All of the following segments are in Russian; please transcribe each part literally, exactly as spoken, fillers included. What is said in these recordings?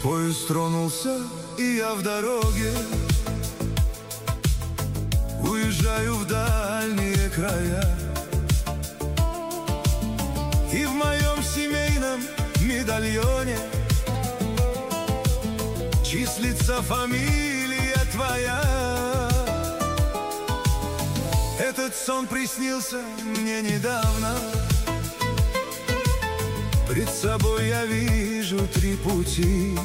Поезд тронулся, и я в дороге, уезжаю в дальние края. И в моем семейном медальоне числится фамилия твоя. Этот сон приснился мне недавно. Пред собой я вижу три пути.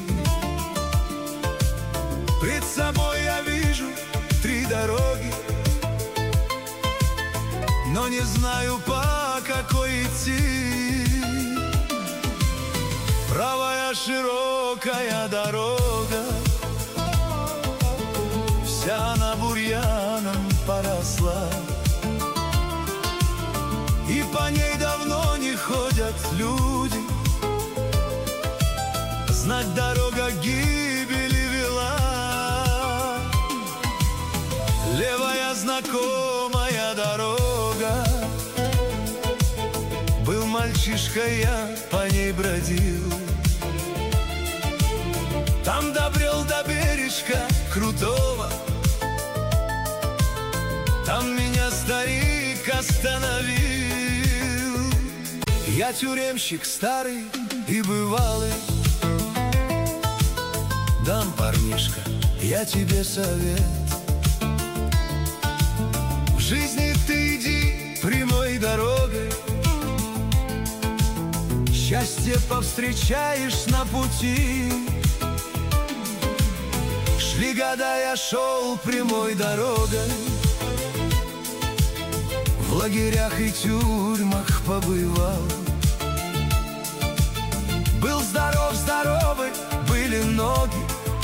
Пред собой я вижу три дороги, но не знаю, по какой идти. Правая широкая дорога, вся она бурьяном поросла, и по ней давно не ходят люди. Знать, дорога к гибели вела. Левая знакомая дорога, был мальчишкой, я по ней бродил. Там добрел до бережка крутого, там меня старик остановил. Я тюремщик старый и бывалый, дам, парнишка, я тебе совет. В жизни ты иди прямой дорогой, счастье повстречаешь на пути. Шли года, я шел прямой дорогой, в лагерях и тюрьмах побывал. Был здоров, здоровы были ноги,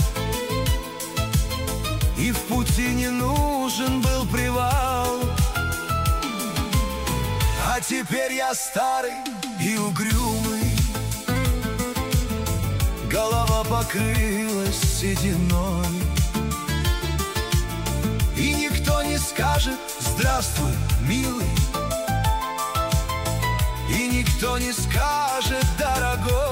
и в пути не нужен был привал. А теперь я старый и угрюмый, голова покрылась сединой, и никто не скажет «Здравствуй, милый», и никто не скажет «Дорогой».